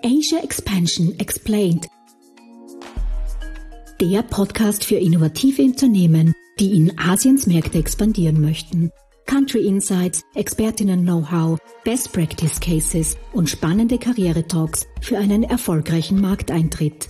Asia Expansion Explained. Der Podcast für innovative Unternehmen, die in Asiens Märkte expandieren möchten. Country Insights, Expertinnen-Know-how, Best Practice Cases und spannende Karriere-Talks für einen erfolgreichen Markteintritt.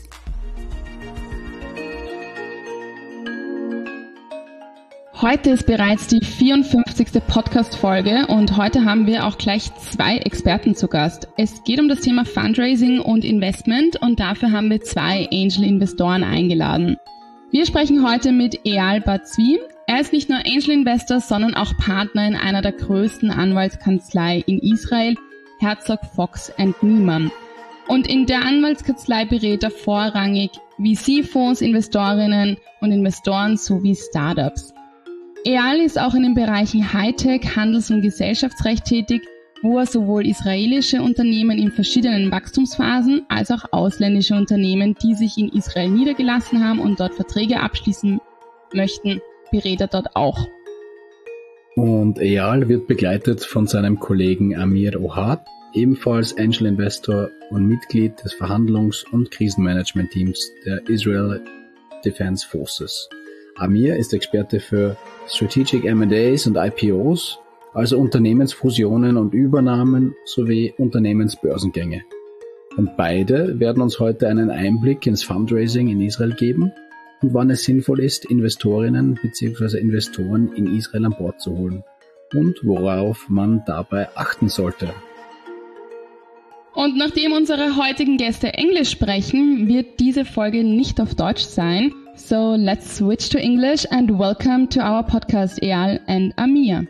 Heute ist bereits die 54. Podcast-Folge und heute haben wir auch gleich 2 Experten zu Gast. Es geht um das Thema Fundraising und Investment und dafür haben wir 2 Angel-Investoren eingeladen. Wir sprechen heute mit Eyal Bar-Zvi. Er ist nicht nur Angel-Investor, sondern auch Partner in einer der größten Anwaltskanzlei in Israel, Herzog Fox & Niemann. Und in der Anwaltskanzlei berät er vorrangig VC-Fonds, Investorinnen und Investoren sowie Startups. Eyal ist auch in den Bereichen Hightech, Handels- und Gesellschaftsrecht tätig, wo er sowohl israelische Unternehmen in verschiedenen Wachstumsphasen als auch ausländische Unternehmen, die sich in Israel niedergelassen haben und dort Verträge abschließen möchten, berät er dort auch. Und Eyal wird begleitet von seinem Kollegen Amir Ohad, ebenfalls Angel Investor und Mitglied des Verhandlungs- und Krisenmanagement-Teams der Israel Defense Forces. Amir ist Experte für Strategic M&As und IPOs, also Unternehmensfusionen und Übernahmen sowie Unternehmensbörsengänge. Und beide werden uns heute einen Einblick ins Fundraising in Israel geben und wann es sinnvoll ist, Investorinnen bzw. Investoren in Israel an Bord zu holen und worauf man dabei achten sollte. Und nachdem unsere heutigen Gäste Englisch sprechen, wird diese Folge nicht auf Deutsch sein. So let's switch to English and welcome to our podcast, Eyal and Amir.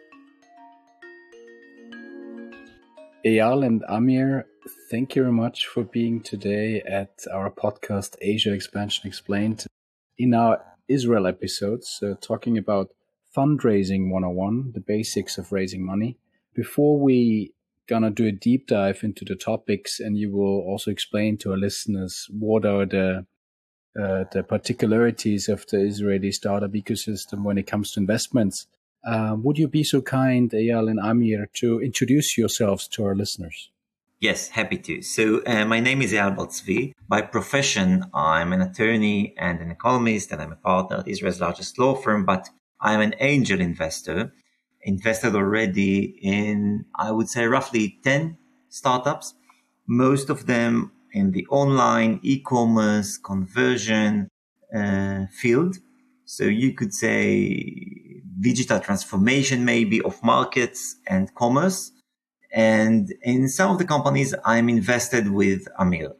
Eyal and Amir, thank you very much for being today at our podcast, Asia Expansion Explained. In our Israel episodes, talking about fundraising 101, the basics of raising money. Before we gonna do a deep dive into the topics, and you will also explain to our listeners what are the particularities of the Israeli startup ecosystem when it comes to investments. Would you be so kind, Eyal and Amir, to introduce yourselves to our listeners? Yes, happy to. So my name is Eyal Bar-Zvi. By profession, I'm an attorney and an economist, and I'm a partner at Israel's largest law firm, but I'm an angel investor, invested already in, I would say, roughly 10 startups, most of them in the online e-commerce conversion field. So you could say digital transformation maybe of markets and commerce. And in some of the companies, I'm invested with Amir.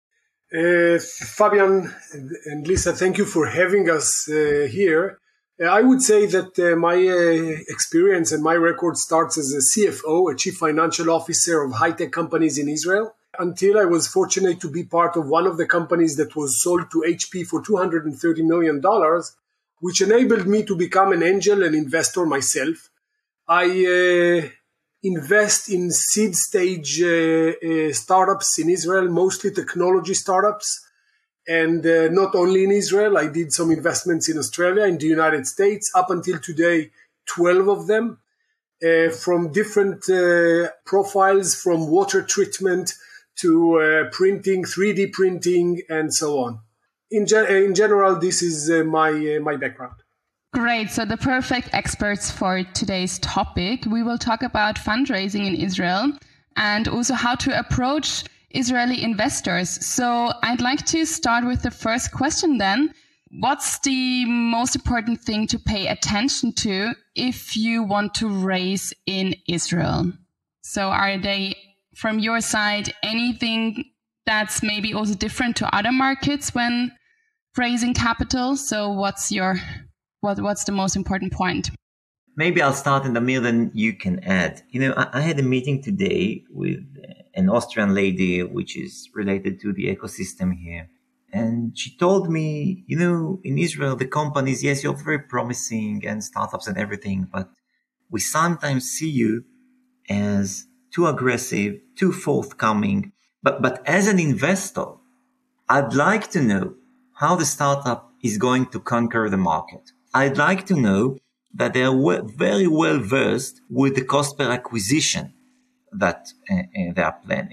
Fabian and Lisa, thank you for having us here. I would say that my experience and my record starts as a CFO, a chief financial officer of high-tech companies in Israel, until I was fortunate to be part of one of the companies that was sold to HP for $230 million, which enabled me to become an angel and investor myself. I invest in seed stage startups in Israel, mostly technology startups. And not only in Israel, I did some investments in Australia, in the United States, up until today, 12 of them, from different profiles, from water treatment to printing, 3D printing, and so on. In general, this is my background. Great. So the perfect experts for today's topic. We will talk about fundraising in Israel and also how to approach Israeli investors. So I'd like to start with the first question then. What's the most important thing to pay attention to if you want to raise in Israel? So are they, from your side, anything that's maybe also different to other markets when raising capital? So what's the most important point? Maybe I'll start, and Amir, then you can add. I had a meeting today with an Austrian lady, which is related to the ecosystem here. And she told me, in Israel, the companies, yes, you're very promising and startups and everything, but we sometimes see you as too aggressive, too forthcoming. But as an investor, I'd like to know how the startup is going to conquer the market. I'd like to know that they are very well versed with the cost per acquisition that they are planning.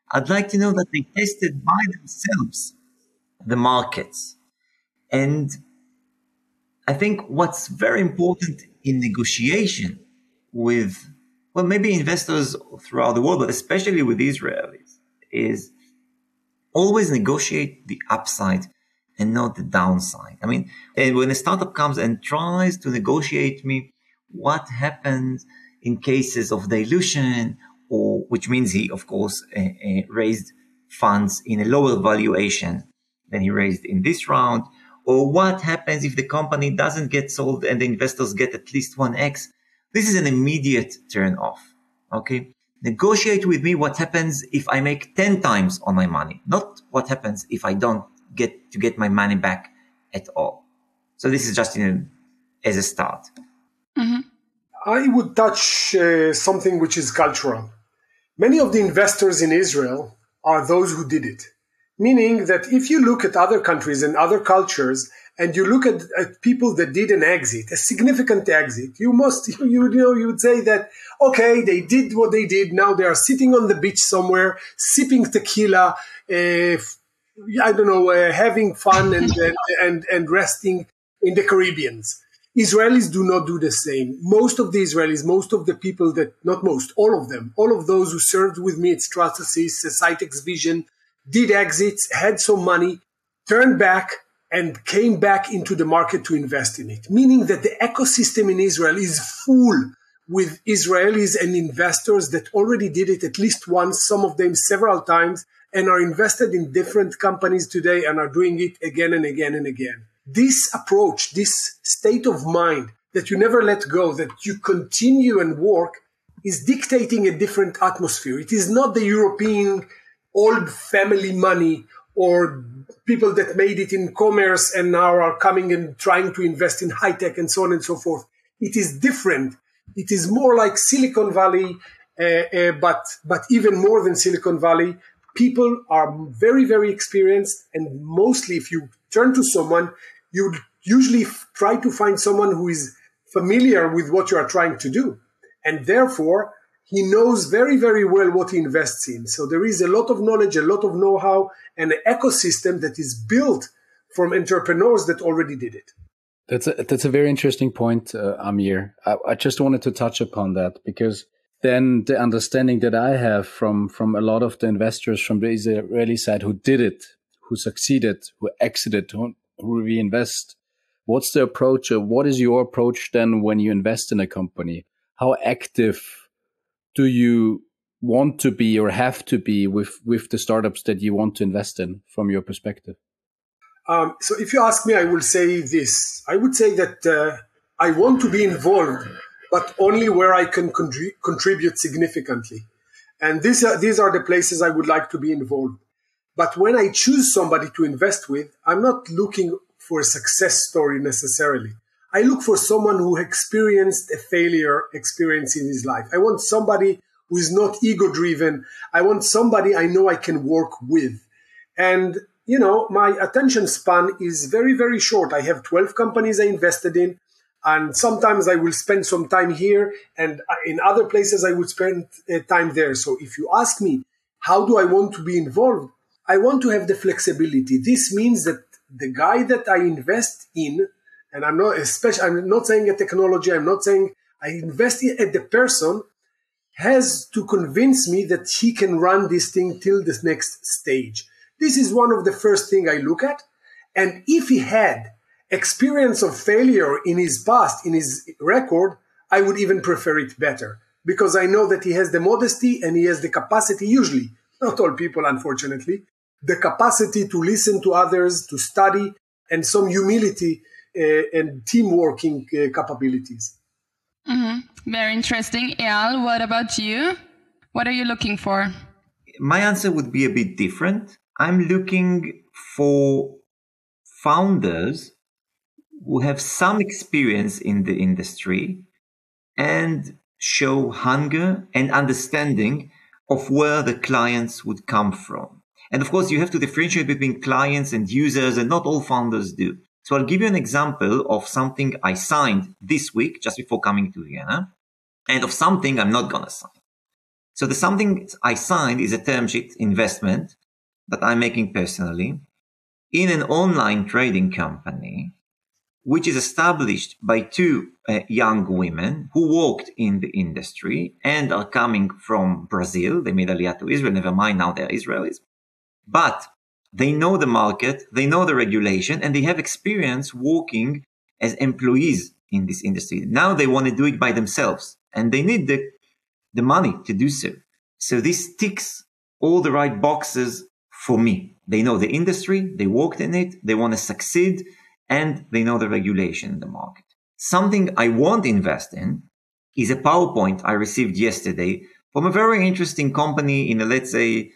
I'd like to know that they tested by themselves the markets. And I think what's very important in negotiation with, well, maybe investors throughout the world, but especially with Israelis, is always negotiate the upside and not the downside. I mean, when a startup comes and tries to negotiate me what happens in cases of dilution, or which means he, of course, raised funds in a lower valuation than he raised in this round, or what happens if the company doesn't get sold and the investors get at least 1x. This is an immediate turn off. Okay. Negotiate with me what happens if I make 10 times on my money, not what happens if I don't get my money back at all. So this is just as a start. Mm-hmm. I would touch something which is cultural. Many of the investors in Israel are those who did it. Meaning that if you look at other countries and other cultures, and you look at people that did an exit, a significant exit, you would say that, okay, they did what they did. Now they are sitting on the beach somewhere, sipping tequila, having fun and resting in the Caribbean. Israelis do not do the same. Most of the Israelis, most of the people all of them, all of those who served with me at Stratasys, Cytex Vision, did exits, had some money, turned back, and came back into the market to invest in it. Meaning that the ecosystem in Israel is full with Israelis and investors that already did it at least once, some of them several times, and are invested in different companies today and are doing it again and again and again. This approach, this state of mind that you never let go, that you continue and work, is dictating a different atmosphere. It is not the European old family money or people that made it in commerce and now are coming and trying to invest in high tech and so on and so forth. It is different. It is more like Silicon Valley, but even more than Silicon Valley. People are very, very experienced, and mostly if you turn to someone, you usually try to find someone who is familiar with what you are trying to do. And therefore, he knows very, very well what he invests in. So there is a lot of knowledge, a lot of know-how, and an ecosystem that is built from entrepreneurs that already did it. That's a very interesting point, Amir. I just wanted to touch upon that, because then the understanding that I have from a lot of the investors from the Israeli side who did it, who succeeded, who exited, who reinvest, what's the approach? What is your approach then when you invest in a company? How active do you want to be or have to be with the startups that you want to invest in from your perspective? So if you ask me, I will say this. I would say that I want to be involved, but only where I can contribute significantly. And these are the places I would like to be involved. But when I choose somebody to invest with, I'm not looking for a success story necessarily. I look for someone who experienced a failure experience in his life. I want somebody who is not ego-driven. I want somebody I know I can work with. And, my attention span is very, very short. I have 12 companies I invested in, and sometimes I will spend some time here, and in other places I would spend time there. So if you ask me, how do I want to be involved? I want to have the flexibility. This means that the guy that I invest in, and I'm not saying a technology, I'm not saying I invest in the person, has to convince me that he can run this thing till the next stage. This is one of the first things I look at. And if he had experience of failure in his past, in his record, I would even prefer it better, because I know that he has the modesty and he has the capacity, usually, not all people, unfortunately, the capacity to listen to others, to study, and some humility and team-working capabilities. Mm-hmm. Very interesting. Eyal, what about you? What are you looking for? My answer would be a bit different. I'm looking for founders who have some experience in the industry and show hunger and understanding of where the clients would come from. And of course, you have to differentiate between clients and users, and not all founders do. So I'll give you an example of something I signed this week, just before coming to Vienna, and of something I'm not going to sign. So the something I signed is a term sheet investment that I'm making personally in an online trading company, which is established by two young women who worked in the industry and are coming from Brazil. They made Aliyah to Israel. Never mind, now they're Israelis. But they know the market, they know the regulation, and they have experience working as employees in this industry. Now they want to do it by themselves, and they need the money to do so. So this ticks all the right boxes for me. They know the industry, they worked in it, they want to succeed, and they know the regulation in the market. Something I won't invest in is a PowerPoint I received yesterday from a very interesting company in, let's say,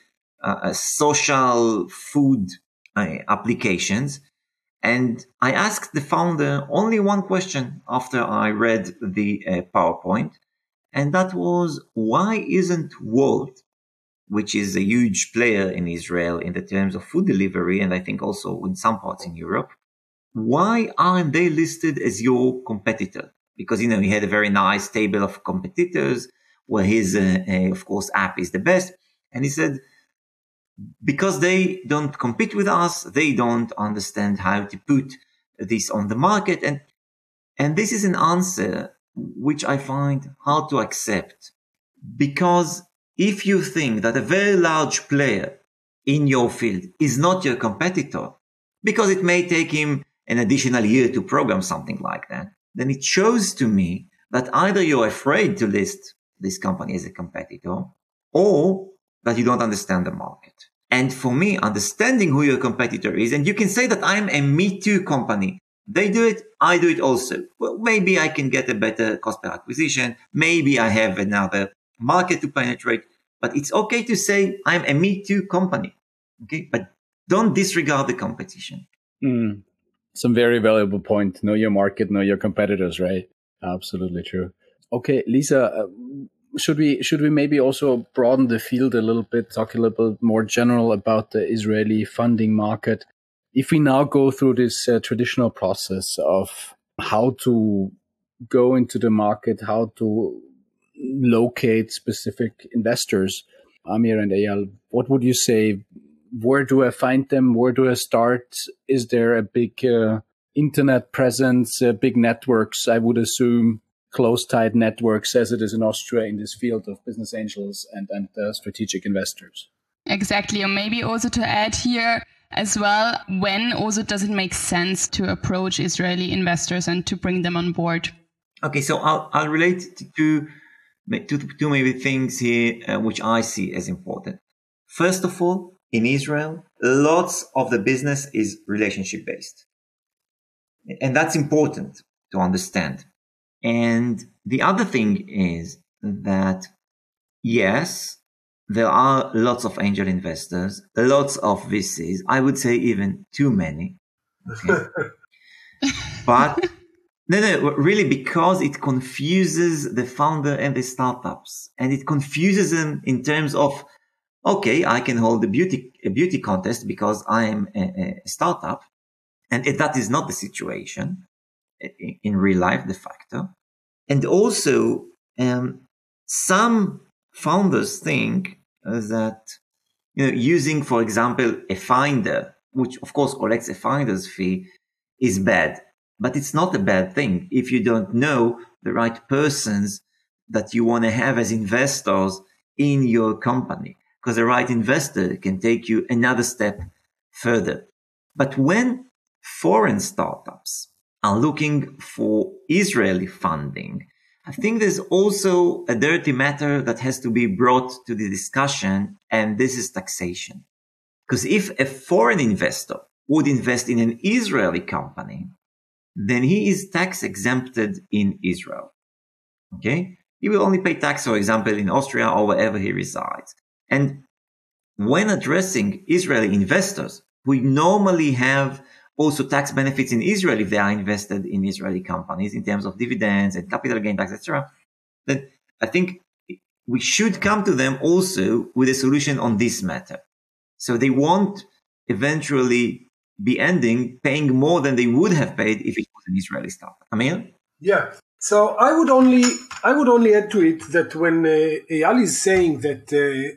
social food applications. And I asked the founder only one question after I read the PowerPoint. And that was, why isn't Wolt, which is a huge player in Israel in the terms of food delivery, and I think also in some parts in Europe, why aren't they listed as your competitor? Because, he had a very nice table of competitors where his, of course, app is the best. And he said, because they don't compete with us, they don't understand how to put this on the market. And this is an answer which I find hard to accept. Because if you think that a very large player in your field is not your competitor, because it may take him an additional year to program something like that, then it shows to me that either you're afraid to list this company as a competitor, or that you don't understand the market. And for me, understanding who your competitor is, and you can say that I'm a Me Too company. They do it, I do it also. Well, maybe I can get a better cost per acquisition. Maybe I have another market to penetrate, but it's okay to say I'm a Me Too company. Okay. But don't disregard the competition. Some very valuable point. Know your market, know your competitors, right? Absolutely true. Okay, Lisa, should we maybe also broaden the field a little bit, talk a little bit more general about the Israeli funding market? If we now go through this traditional process of how to go into the market, how to locate specific investors, Amir and Eyal, what would you say? Where do I find them? Where do I start? Is there a big internet presence, big networks, I would assume, close, tight networks as it is in Austria in this field of business angels and strategic investors? Exactly. And maybe also to add here as well, when also does it make sense to approach Israeli investors and to bring them on board? Okay, so I'll relate to maybe things here which I see as important. First of all, in Israel, lots of the business is relationship based. And that's important to understand. And the other thing is that, yes, there are lots of angel investors, lots of VCs. I would say even too many. Okay? But no, really, because it confuses the founder and the startups, and it confuses them in terms of, okay, I can hold a beauty contest because I am a startup, and that is not the situation in real life, de facto. And also, some founders think that using, for example, a finder, which of course collects a finder's fee, is bad. But it's not a bad thing if you don't know the right persons that you want to have as investors in your company, because the right investor can take you another step further. But when foreign startups are looking for Israeli funding, I think there's also a dirty matter that has to be brought to the discussion, and this is taxation. Because if a foreign investor would invest in an Israeli company, then he is tax exempted in Israel. Okay? He will only pay tax, for example, in Austria or wherever he resides. And when addressing Israeli investors, we normally have also tax benefits in Israel if they are invested in Israeli companies in terms of dividends and capital gain tax, etc. Then I think we should come to them also with a solution on this matter. So they won't eventually be ending paying more than they would have paid if it was an Israeli startup. Amir? Yeah. So I would only add to it that when Eyal is saying that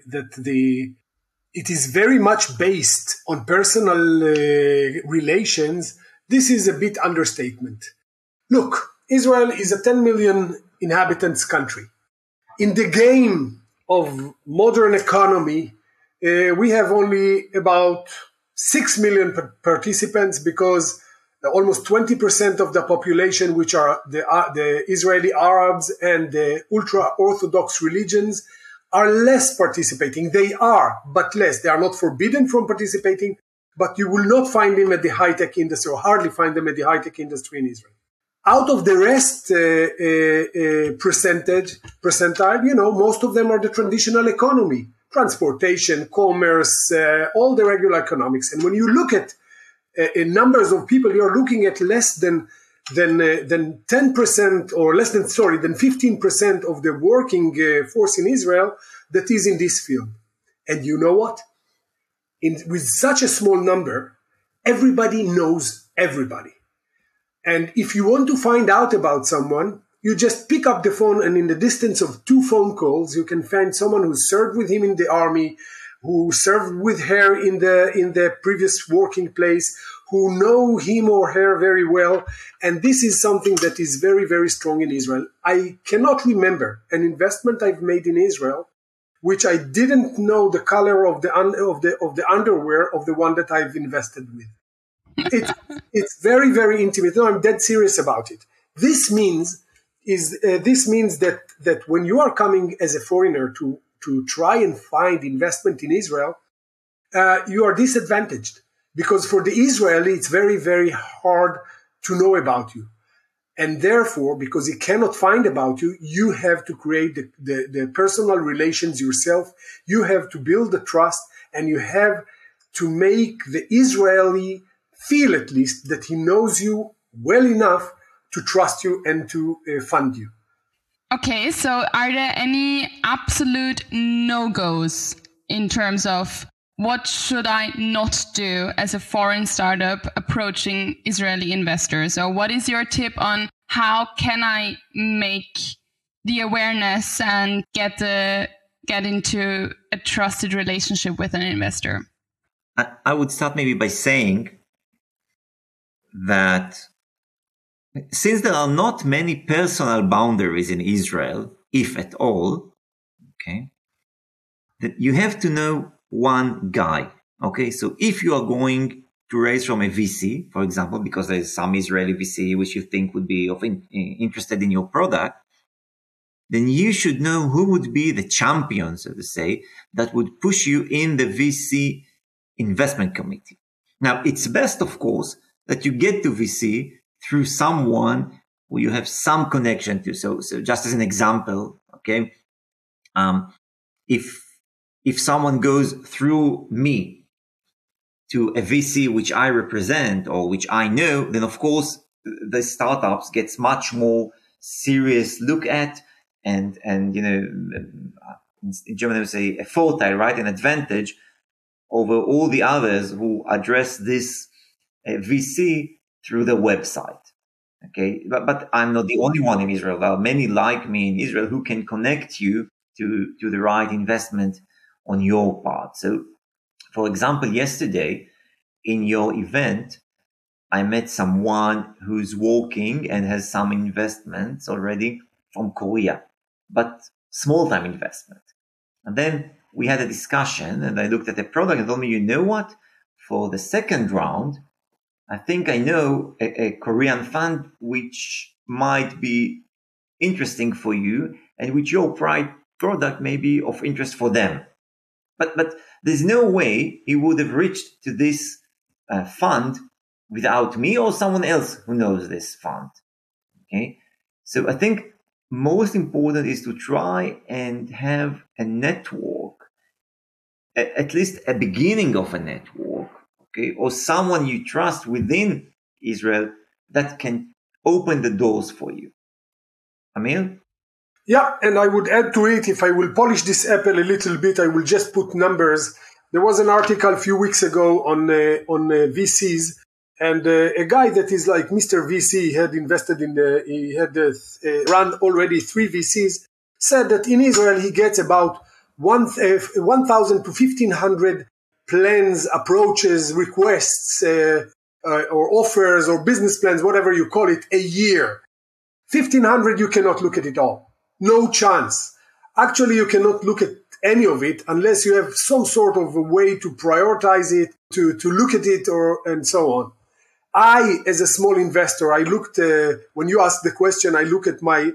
it is very much based on personal relations, this is a bit understatement. Look, Israel is a 10 million inhabitants country. In the game of modern economy, we have only about 6 million participants because almost 20% of the population, which are the Israeli Arabs and the ultra-Orthodox religions, are less participating. They are, but less. They are not forbidden from participating, but you will not find them at the high-tech industry, or hardly find them at the high-tech industry in Israel. Out of the rest percentile, most of them are the traditional economy, transportation, commerce, all the regular economics. And when you look at in numbers of people, you're looking at less than 10% or than 15% of the working force in Israel that is in this field. And you know what? With such a small number, everybody knows everybody. And if you want to find out about someone, you just pick up the phone, and in the distance of 2 phone calls, you can find someone who served with him in the army, who served with her in the previous working place, who know him or her very well. And this is something that is very, very strong in Israel. I cannot remember an investment I've made in Israel which I didn't know the color of the underwear of the one that I've invested with. It's very, very intimate. No, I'm dead serious about it. This means that when you are coming as a foreigner to try and find investment in Israel, you are disadvantaged, because for the Israeli, it's very, very hard to know about you. And therefore, because he cannot find about you, you have to create the personal relations yourself. You have to build the trust, and you have to make the Israeli feel, at least, that he knows you well enough to trust you and to fund you. Okay, so are there any absolute no-goes in terms of what should I not do as a foreign startup approaching Israeli investors? Or what is your tip on how can I make the awareness and get into a trusted relationship with an investor? I would start maybe by saying that since there are not many personal boundaries in Israel, if at all, okay, that you have to know one guy. Okay, so if you are going to raise from a VC, for example, because there's some Israeli VC which you think would be interested in your product, then you should know who would be the champion, so to say, that would push you in the VC investment committee. Now, it's best, of course, that you get to VC through someone who you have some connection to. So just as an example, okay, if someone goes through me to a VC which I represent or which I know, then of course the startups gets much more serious look at, and in German we say a Vorteil, right, an advantage over all the others who address this VC through the website. Okay, but I'm not the only one in Israel. There are many like me in Israel who can connect you to the right investment on your part. So, for example, yesterday in your event, I met someone who's working and has some investments already from Korea, but small-time investment. And then we had a discussion, and I looked at the product and told me, you know what? For the second round, I think I know a Korean fund which might be interesting for you and which your product may be of interest for them. But there's no way he would have reached to this fund without me or someone else who knows this fund. Okay, so I think most important is to try and have a network, at least a beginning of a network, okay, or someone you trust within Israel that can open the doors for you. Amir? Yeah, and I would add to it, if I will polish this apple a little bit, I will just put numbers. There was an article a few weeks ago on VCs, And a guy that is like Mr. VC had invested he had run already 3 VCs, said that in Israel he gets about 1,000 to 1,500 plans, approaches, requests, or offers or business plans, whatever you call it, a year. 1,500, you cannot look at it all. No chance. Actually, you cannot look at any of it unless you have some sort of a way to prioritize it, to look at it, and so on. I, as a small investor, I looked, when you asked the question, I look at my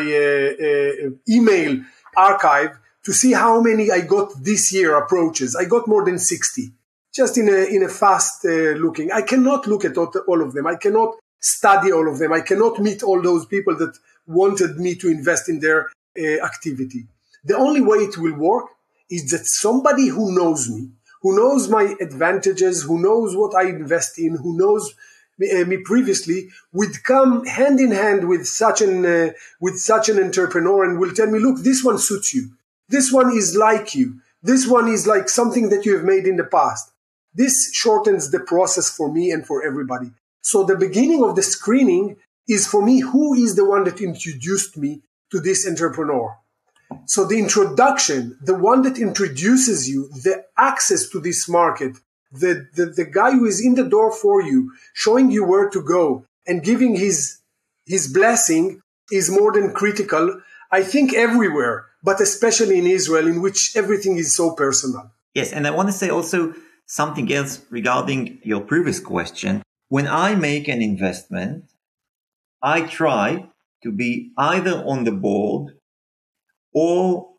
email archive to see how many I got this year approaches. I got more than 60, just in a fast looking. I cannot look at all of them. I cannot study all of them. I cannot meet all those people that wanted me to invest in their activity. The only way it will work is that somebody who knows me, who knows my advantages, who knows what I invest in, who knows me previously, would come hand in hand with such an entrepreneur and will tell me, look, this one suits you. This one is like you. This one is like something that you have made in the past. This shortens the process for me and for everybody. So the beginning of the screening is for me, who is the one that introduced me to this entrepreneur? So the introduction, the one that introduces you, the access to this market, the guy who is in the door for you, showing you where to go and giving his blessing is more than critical, I think everywhere, but especially in Israel, in which everything is so personal. Yes, and I want to say also something else regarding your previous question. When I make an investment, I try to be either on the board or,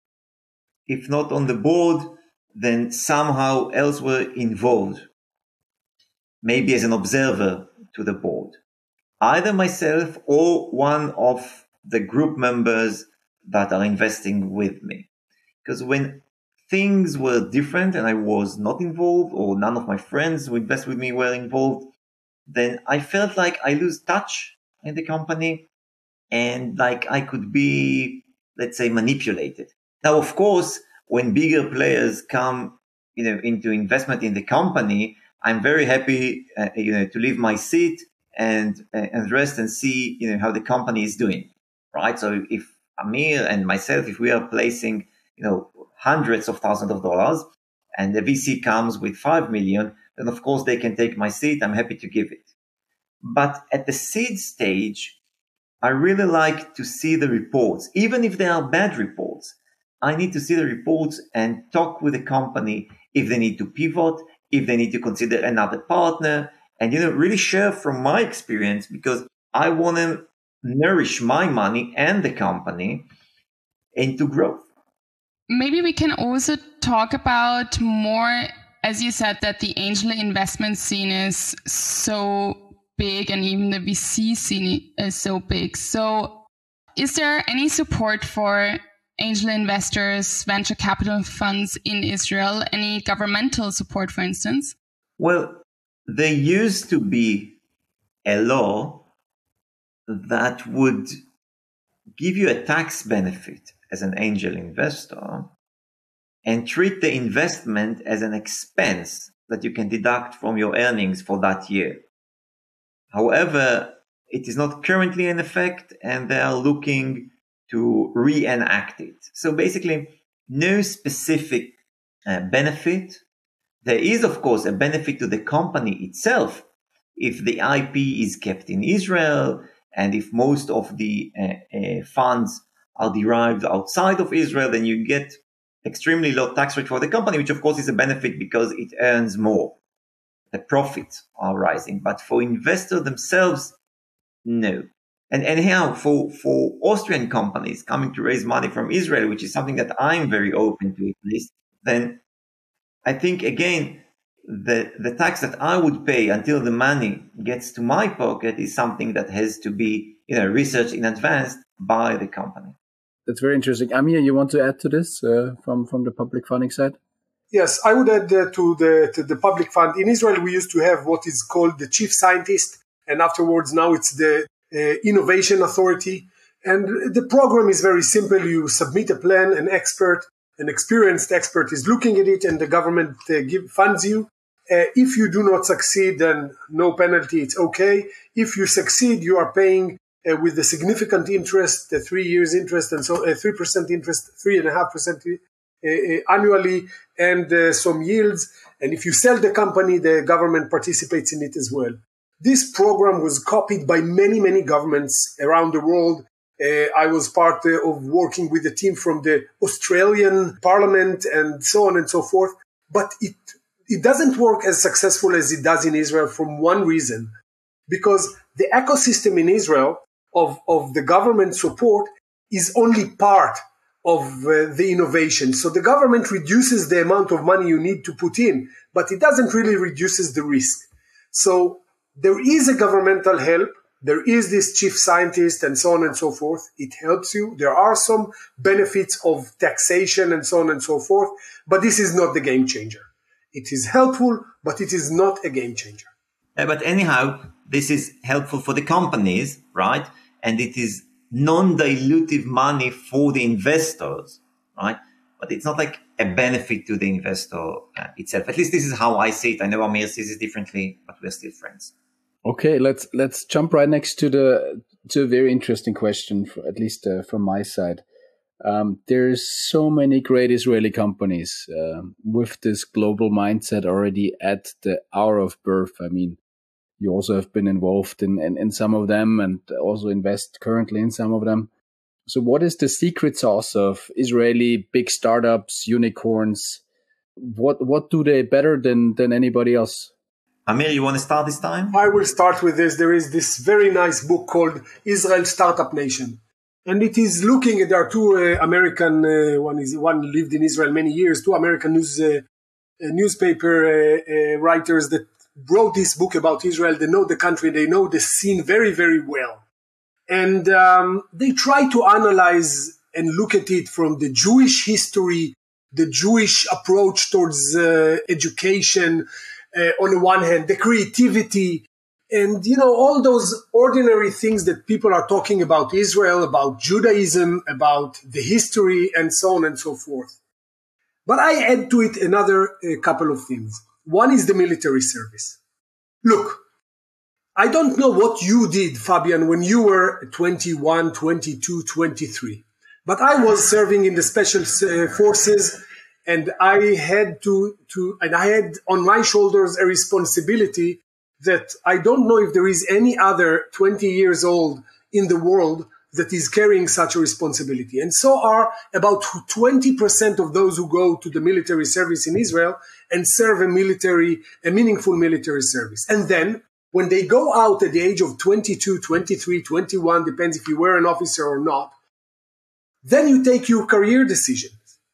if not on the board, then somehow elsewhere involved, maybe as an observer to the board. Either myself or one of the group members that are investing with me. Because when things were different and I was not involved, or none of my friends who invest with me were involved, then I felt like I lose touch in the company and like I could be, let's say, manipulated. Now, of course, when bigger players come, into investment in the company, I'm very happy, to leave my seat and rest and see, how the company is doing, right? So if Amir and myself, if we are placing, hundreds of thousands of dollars and the VC comes with 5 million, then of course they can take my seat. I'm happy to give it. But at the seed stage, I really like to see the reports, even if they are bad reports. I need to see the reports and talk with the company if they need to pivot, if they need to consider another partner, and really share from my experience, because I want to nourish my money and the company into growth. Maybe we can also talk about more, as you said, that the angel investment scene is so big and even the VC scene is so big. So is there any support for angel investors, venture capital funds in Israel? Any governmental support, for instance? Well, there used to be a law that would give you a tax benefit as an angel investor and treat the investment as an expense that you can deduct from your earnings for that year. However, it is not currently in effect and they are looking to reenact it. So basically, no specific benefit. There is, of course, a benefit to the company itself if the IP is kept in Israel and if most of the funds are derived outside of Israel, then you get extremely low tax rate for the company, which of course is a benefit because it earns more. The profits are rising. But for investors themselves, no. And anyhow, for Austrian companies coming to raise money from Israel, which is something that I'm very open to at least, then I think, again, the tax that I would pay until the money gets to my pocket is something that has to be researched in advance by the company. That's very interesting. Amir, you want to add to this from the public funding side? Yes, I would add to the public fund. In Israel, we used to have what is called the chief scientist, and afterwards now it's the innovation authority. And the program is very simple. You submit a plan, an experienced expert is looking at it, and the government funds you. If you do not succeed, then no penalty, it's okay. If you succeed, you are paying with the significant interest, the 3 years interest, and so 3% interest, 3.5% annually, and some yields. And if you sell the company, the government participates in it as well. This program was copied by many, many governments around the world. I was part of working with a team from the Australian Parliament and so on and so forth. But it doesn't work as successful as it does in Israel from one reason, because the ecosystem in Israel of the government support is only part of the innovation. So the government reduces the amount of money you need to put in, but it doesn't really reduces the risk. So there is a governmental help. There is this chief scientist and so on and so forth. It helps you. There are some benefits of taxation and so on and so forth, but this is not the game changer. It is helpful, but it is not a game changer. But anyhow, this is helpful for the companies, right? And it is non-dilutive money for the investors, right? But it's not like a benefit to the investor itself. At least this is how I see it. I know Amir sees it differently, but we're still friends. Okay, let's jump right next to a very interesting question, at least from my side. There's so many great Israeli companies with this global mindset already at the hour of birth. I mean, you also have been involved in some of them and also invest currently in some of them. So what is the secret sauce of Israeli big startups, unicorns? What do they better than anybody else? Amir, you want to start this time? I will start with this. There is this very nice book called Israel Startup Nation. And it is looking at, there are two American, one lived in Israel many years, two American newspaper writers that wrote this book about Israel. They know the country, they know the scene very, very well. And they try to analyze and look at it from the Jewish history, the Jewish approach towards education, on the one hand, the creativity, and, all those ordinary things that people are talking about Israel, about Judaism, about the history, and so on and so forth. But I add to it another couple of things. One is the military service. Look, I don't know what you did, Fabian, when you were 21, 22, 23. But I was serving in the special forces, and I had and I had on my shoulders a responsibility that I don't know if there is any other 20 years old in the world that is carrying such a responsibility. And so are about 20% of those who go to the military service in Israel and serve a meaningful military service. And then when they go out at the age of 22, 23, 21, depends if you were an officer or not, then you take your career decisions.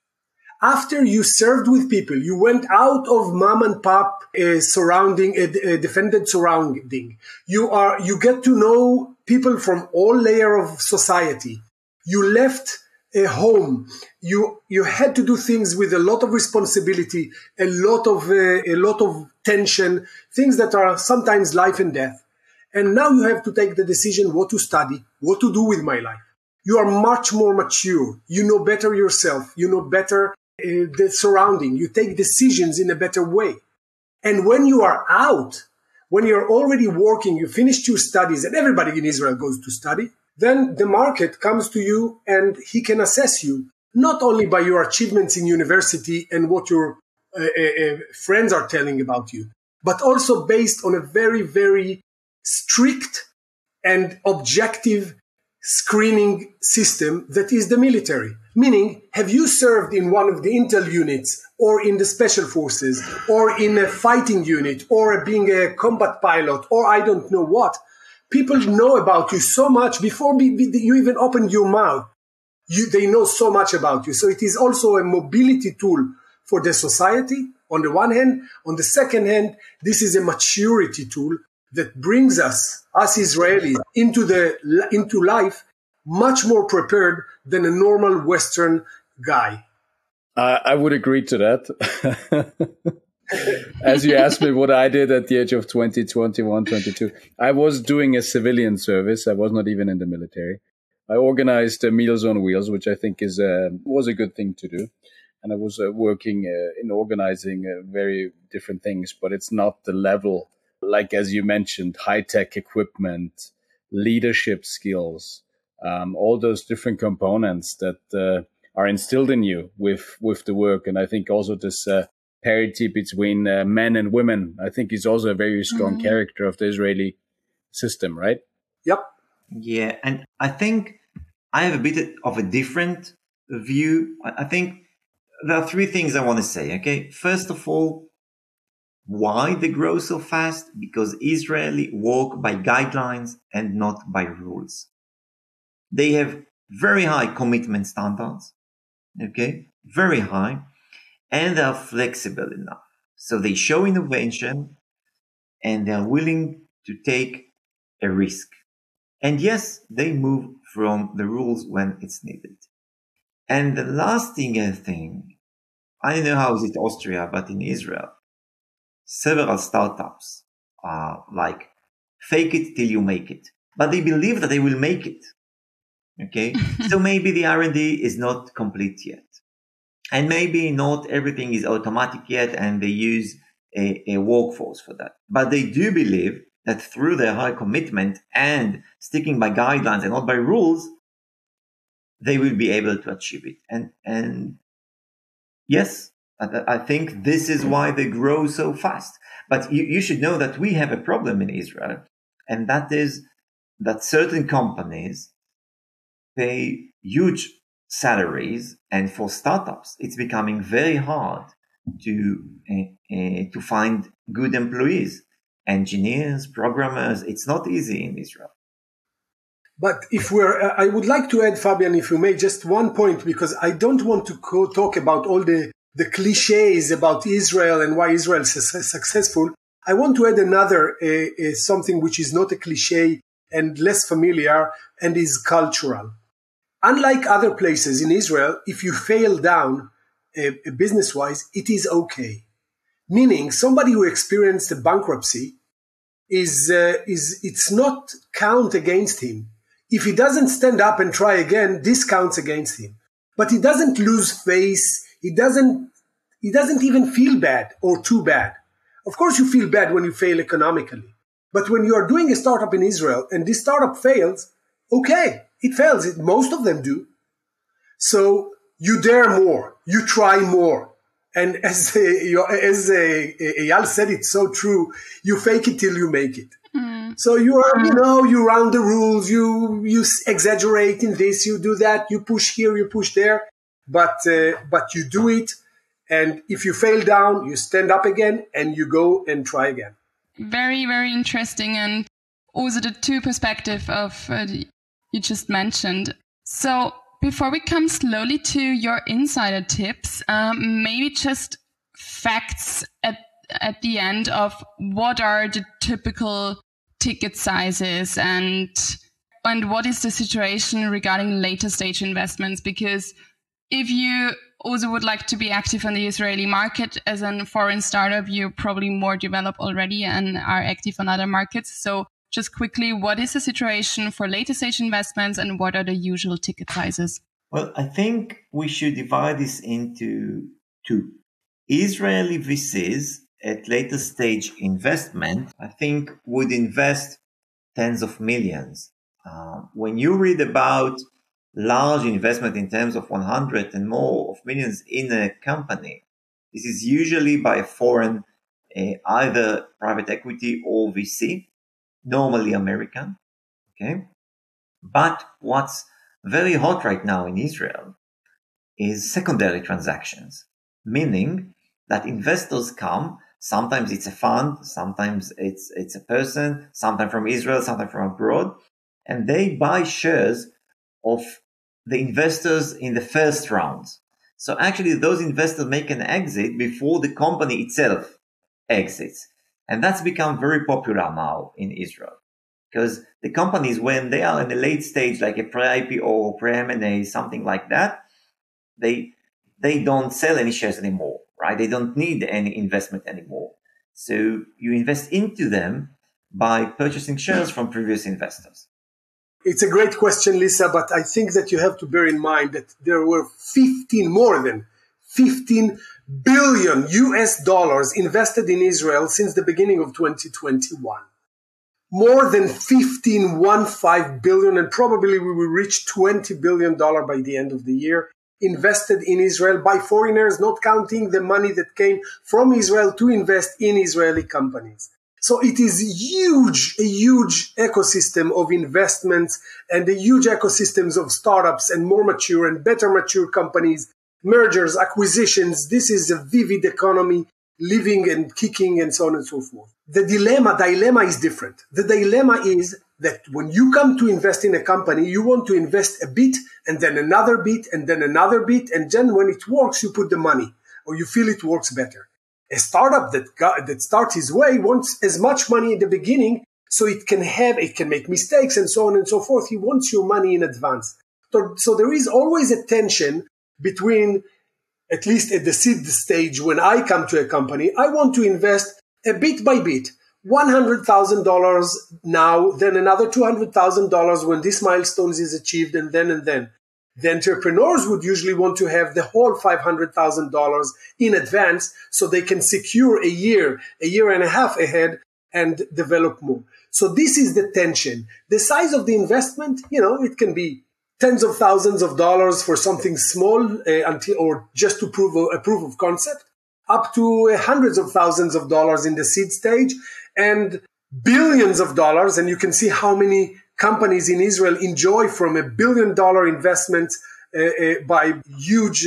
After you served with people, you went out of mom and pop surrounding, defended surrounding. You get to know people from all layers of society. You left a home. You had to do things with a lot of responsibility, a lot of tension, things that are sometimes life and death. And now you have to take the decision what to study, what to do with my life. You are much more mature. You know better yourself. You know better the surrounding. You take decisions in a better way. And when you are out, when you're already working, you finished your studies, and everybody in Israel goes to study, then the market comes to you and he can assess you, not only by your achievements in university and what your friends are telling about you, but also based on a very, very strict and objective screening system that is the military. Meaning, have you served in one of the intel units or in the special forces or in a fighting unit or being a combat pilot or I don't know what? People know about you so much before you even open your mouth. They know so much about you. So it is also a mobility tool for the society on the one hand. On the second hand, this is a maturity tool that brings us Israelis, into life much more prepared than a normal Western guy. I would agree to that. As you asked me what I did at the age of 20, 21, 22, I was doing a civilian service. I was not even in the military. I organized Meals on Wheels, which I think was a good thing to do. and I was working in organizing very different things, but it's not the level, like, as you mentioned, high-tech equipment, leadership skills, all those different components that are instilled in you with the work. And I think also this parity between men and women, I think, is also a very strong character of the Israeli system, right? Yep. Yeah, and I think I have a bit of a different view. I think there are three things I want to say, okay? First of all, why they grow so fast? Because Israeli work by guidelines and not by rules. They have very high commitment standards, okay? Very high. And they are flexible enough. So they show innovation and they are willing to take a risk. And yes, they move from the rules when it's needed. And the last thing I think, I don't know how is it Austria, but in Israel, several startups are like fake it till you make it, but they believe that they will make it. Okay. So maybe the R&D is not complete yet. And maybe not everything is automatic yet, and they use a workforce for that. But they do believe that through their high commitment and sticking by guidelines and not by rules, they will be able to achieve it. And yes, I think this is why they grow so fast. But you should know that we have a problem in Israel, and that is that certain companies pay huge salaries, and for startups, it's becoming very hard to find good employees, engineers, programmers. It's not easy in Israel. But I would like to add, Fabian, if you may, just one point, because I don't want to talk about all the cliches about Israel and why Israel is successful. I want to add another, something which is not a cliche and less familiar and is cultural. Unlike other places in Israel, if you fail down business-wise, it is okay. Meaning, somebody who experienced a bankruptcy it's not count against him. If he doesn't stand up and try again, this counts against him. But he doesn't lose face. He doesn't even feel bad or too bad. Of course, you feel bad when you fail economically. But when you are doing a startup in Israel and this startup fails, okay, it fails. Most of them do. So you dare more. You try more. And as Eyal said, it's so true. You fake it till you make it. So you round the rules. You exaggerate in this. You do that. You push here. You push there. But you do it. And if you fail down, you stand up again and you go and try again. Very, very interesting. And also the two perspectives of you just mentioned. So before we come slowly to your insider tips, maybe just facts at the end of what are the typical ticket sizes and what is the situation regarding later stage investments? Because if you also would like to be active on the Israeli market as a foreign startup, you're probably more developed already and are active on other markets. So just quickly, what is the situation for later stage investments and what are the usual ticket sizes? Well, I think we should divide this into two. Israeli VCs at later stage investment, I think, would invest tens of millions. When you read about large investment in terms of 100 and more of millions in a company, this is usually by a foreign, either private equity or VC, normally American. Okay. But what's very hot right now in Israel is secondary transactions, meaning that investors come. Sometimes it's a fund, sometimes it's a person, sometimes from Israel, sometimes from abroad, and they buy shares of the investors in the first rounds. So actually those investors make an exit before the company itself exits. And that's become very popular now in Israel because the companies, when they are in the late stage, like a pre-IPO or pre-M&A, something like that, they don't sell any shares anymore, right? They don't need any investment anymore. So you invest into them by purchasing shares from previous investors. It's a great question, Lisa, but I think that you have to bear in mind that there were more than $15 billion invested in Israel since the beginning of 2021. More than 15 billion, and probably we will reach $20 billion by the end of the year, invested in Israel by foreigners, not counting the money that came from Israel to invest in Israeli companies. So it is a huge ecosystem of investments and a huge ecosystems of startups and more mature and better mature companies, mergers, acquisitions. This is a vivid economy, living and kicking and so on and so forth. The dilemma is different. The dilemma is that when you come to invest in a company, you want to invest a bit and then another bit and then another bit. And then when it works, you put the money or you feel it works better. A startup that starts his way wants as much money in the beginning so it can make mistakes and so on and so forth. He wants your money in advance. So there is always a tension between, at least at the seed stage, when I come to a company, I want to invest a bit by bit, $100,000 now, then another $200,000 when this milestone is achieved, and then. The entrepreneurs would usually want to have the whole $500,000 in advance so they can secure a year and a half ahead and develop more. So this is the tension. The size of the investment, it can be tens of thousands of dollars for something small or just to prove a proof of concept, up to hundreds of thousands of dollars in the seed stage and billions of dollars. And you can see how many companies in Israel enjoy from $1 billion investment by huge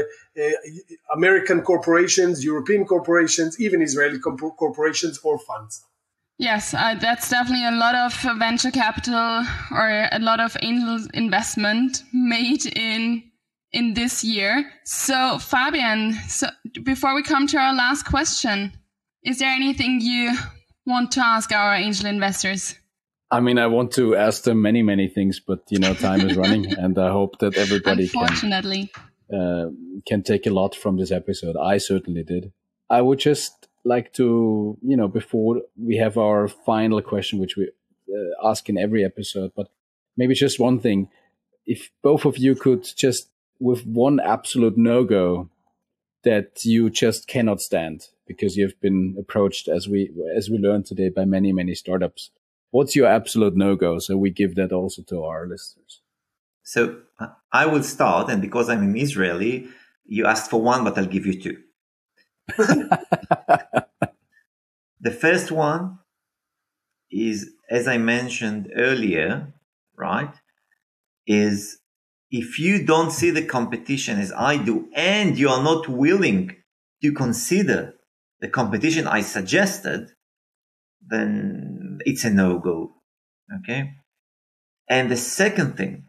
American corporations, European corporations, even Israeli corporations or funds. Yes, that's definitely a lot of venture capital or a lot of angel investment made in this year. So Fabian, before we come to our last question, is there anything you want to ask our angel investors? I mean, I want to ask them many, many things, but, time is running and I hope that everybody can take a lot from this episode. I certainly did. I would just like to, before we have our final question, which we ask in every episode, but maybe just one thing. If both of you could just, with one absolute no-go that you just cannot stand because you've been approached, as we learned today, by many, many startups. What's your absolute no-go? So we give that also to our listeners. So I will start, and because I'm an Israeli, you asked for one, but I'll give you two. The first one is, as I mentioned earlier, right, is if you don't see the competition as I do, and you are not willing to consider the competition I suggested, then it's a no-go, okay? And the second thing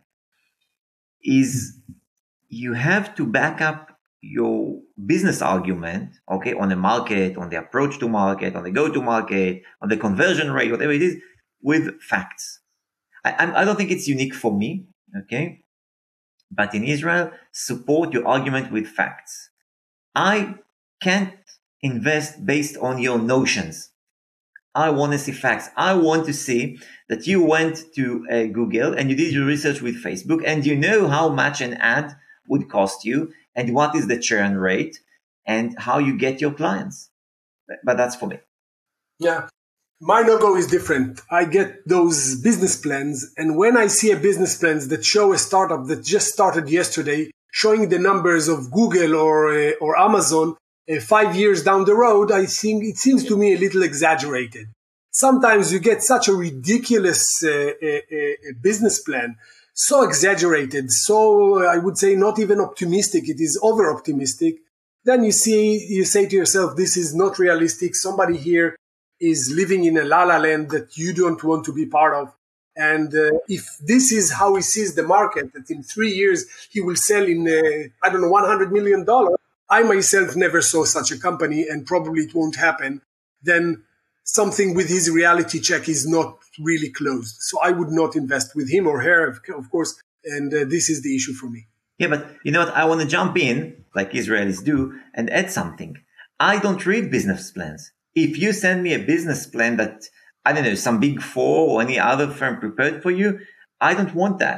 is you have to back up your business argument, okay, on the market, on the approach to market, on the go-to-market, on the conversion rate, whatever it is, with facts. I don't think it's unique for me, okay? But in Israel, support your argument with facts. I can't invest based on your notions. I want to see facts. I want to see that you went to Google and you did your research with Facebook and you know how much an ad would cost you and what is the churn rate and how you get your clients. But that's for me. Yeah. My no-go is different. I get those business plans, and when I see a business plans that show a startup that just started yesterday, showing the numbers of Google or Amazon 5 years down the road, I think it seems to me a little exaggerated. Sometimes you get such a ridiculous business plan, so exaggerated, so I would say not even optimistic. It is over-optimistic. Then you say to yourself, this is not realistic. Somebody here is living in a la-la land that you don't want to be part of. And if this is how he sees the market, that in 3 years he will sell in, $100 million, I myself never saw such a company and probably it won't happen, then something with his reality check is not really closed. So I would not invest with him or her, of course, and this is the issue for me. Yeah, but you know what? I want to jump in, like Israelis do, and add something. I don't read business plans. If you send me a business plan that, I don't know, some Big Four or any other firm prepared for you, I don't want that.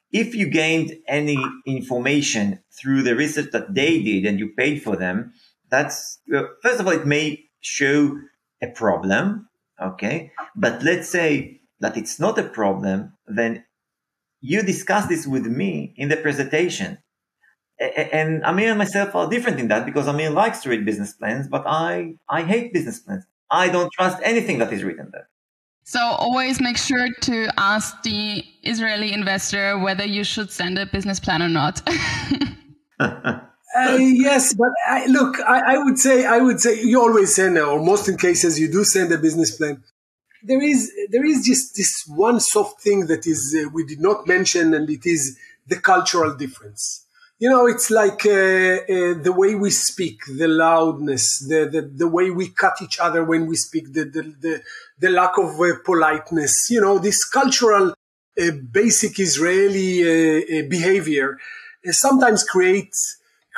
if you gained any information through the research that they did and you paid for them, that's, first of all, it may show a problem. Okay. But let's say that it's not a problem, then you discuss this with me in the presentation. And Amir and myself are different in that, because Amir likes to read business plans, but I hate business plans. I don't trust anything that is written there. So always make sure to ask the Israeli investor whether you should send a business plan or not. Yes, but I would say you always send, or most in cases you do send a business plan. There is just this one soft thing that is we did not mention, and it is the cultural difference. It's like the way we speak, the loudness, the way we cut each other when we speak, the lack of politeness. This cultural, basic Israeli behavior sometimes creates,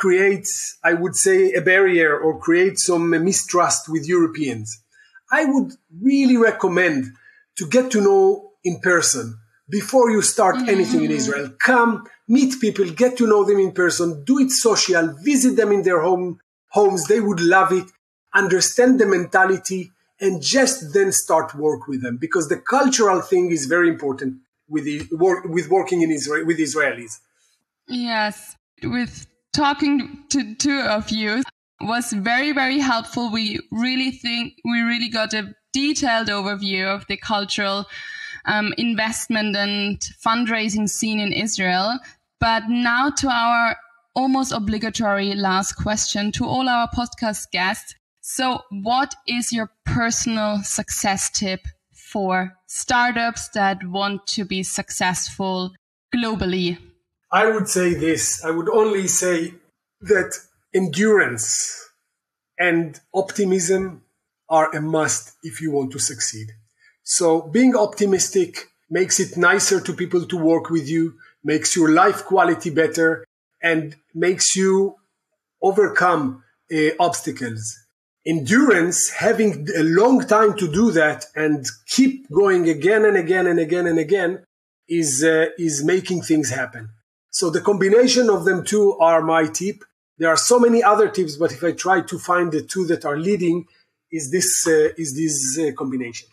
I would say, a barrier or creates some mistrust with Europeans. I would really recommend to get to know in person before you start anything in Israel. Come, meet people, get to know them in person, do it social, visit them in their homes. They would love it. Understand the mentality, and just then start work with them, because the cultural thing is very important with working in Israel with Israelis. Yes, with talking to two of you was very, very helpful. We really got a detailed overview of the cultural investment and fundraising scene in Israel. But now to our almost obligatory last question to all our podcast guests. So what is your personal success tip for startups that want to be successful globally? I would say this. I would only say that endurance and optimism are a must if you want to succeed. So being optimistic makes it nicer to people to work with you, makes your life quality better, and makes you overcome obstacles. Endurance, having a long time to do that and keep going again and again and again and again, is making things happen. So the combination of them two are my tip. There are so many other tips, but if I try to find the two that are leading, is this combination.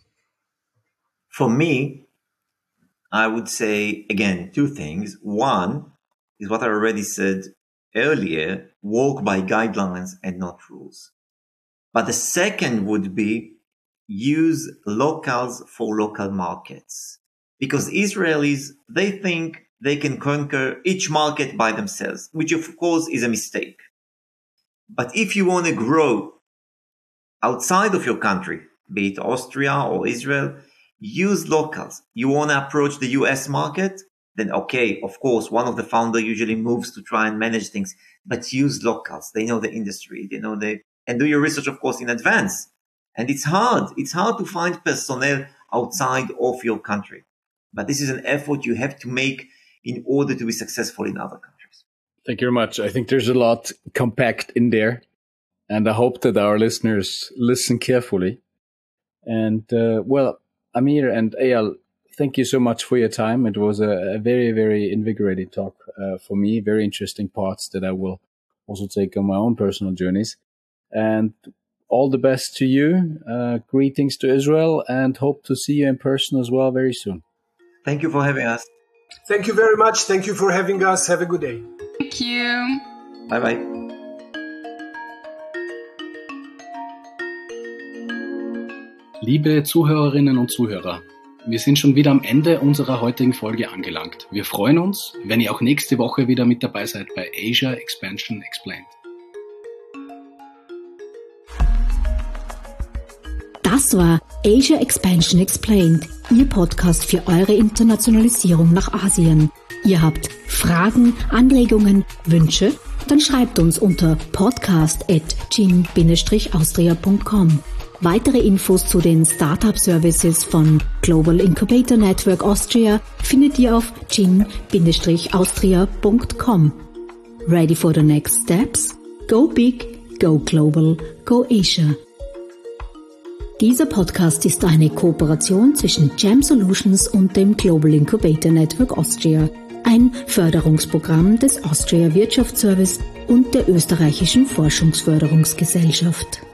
For me, I would say, again, two things. One is what I already said earlier, walk by guidelines and not rules. But the second would be use locals for local markets. Because Israelis, they think they can conquer each market by themselves, which of course is a mistake. But if you want to grow outside of your country, be it Austria or Israel, use locals. You want to approach the US market? Then okay, of course, one of the founders usually moves to try and manage things, but use locals. They know the industry, and do your research, of course, in advance. And it's hard. It's hard to find personnel outside of your country. But this is an effort you have to make in order to be successful in other countries. Thank you very much. I think there's a lot compact in there, and I hope that our listeners listen carefully. And Amir and Eyal, thank you so much for your time. It was a very, very invigorating talk for me. Very interesting parts that I will also take on my own personal journeys. And all the best to you. Greetings to Israel, and hope to see you in person as well very soon. Thank you for having us. Thank you very much. Thank you for having us. Have a good day. Thank you. Bye-bye. Liebe Zuhörerinnen und Zuhörer, wir sind schon wieder am Ende unserer heutigen Folge angelangt. Wir freuen uns, wenn ihr auch nächste Woche wieder mit dabei seid bei Asia Expansion Explained. Das war Asia Expansion Explained, Ihr Podcast für eure Internationalisierung nach Asien. Ihr habt Fragen, Anregungen, Wünsche? Dann schreibt uns unter podcast@gin-austria.com. Weitere Infos zu den Startup-Services von Global Incubator Network Austria findet ihr auf gin-austria.com. Ready for the next steps? Go big, go global, go Asia. Dieser Podcast ist eine Kooperation zwischen Jam Solutions und dem Global Incubator Network Austria. ein Förderungsprogramm des Austria Wirtschaftsservice und der Österreichischen Forschungsförderungsgesellschaft.